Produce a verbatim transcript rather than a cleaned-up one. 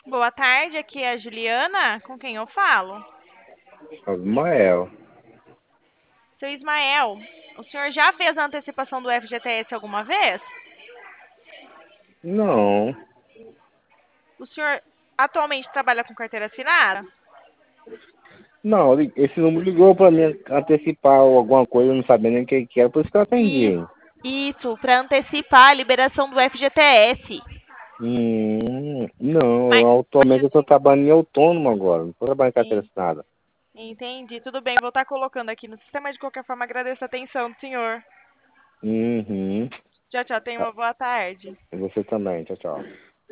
Boa tarde, aqui é a Juliana, com quem eu falo? Ismael. Seu Ismael, o senhor já fez a antecipação do F G T S alguma vez? Não, O senhor atualmente trabalha com carteira assinada? não, li- esse número ligou pra mim antecipar alguma coisa, eu não sabia nem o que que era, por isso que eu Isso, atendi. isso, para antecipar a liberação do F G T S. Hum, não, Mas, atualmente eu estou trabalhando em autônomo agora, não estou trabalhando em carteira en- assinada. entendi, tudo bem, vou estar colocando aqui no sistema. De qualquer forma, agradeço a atenção do senhor. Uhum. Tchau, tchau, tenha Ah, uma boa tarde. você também, tchau, tchau.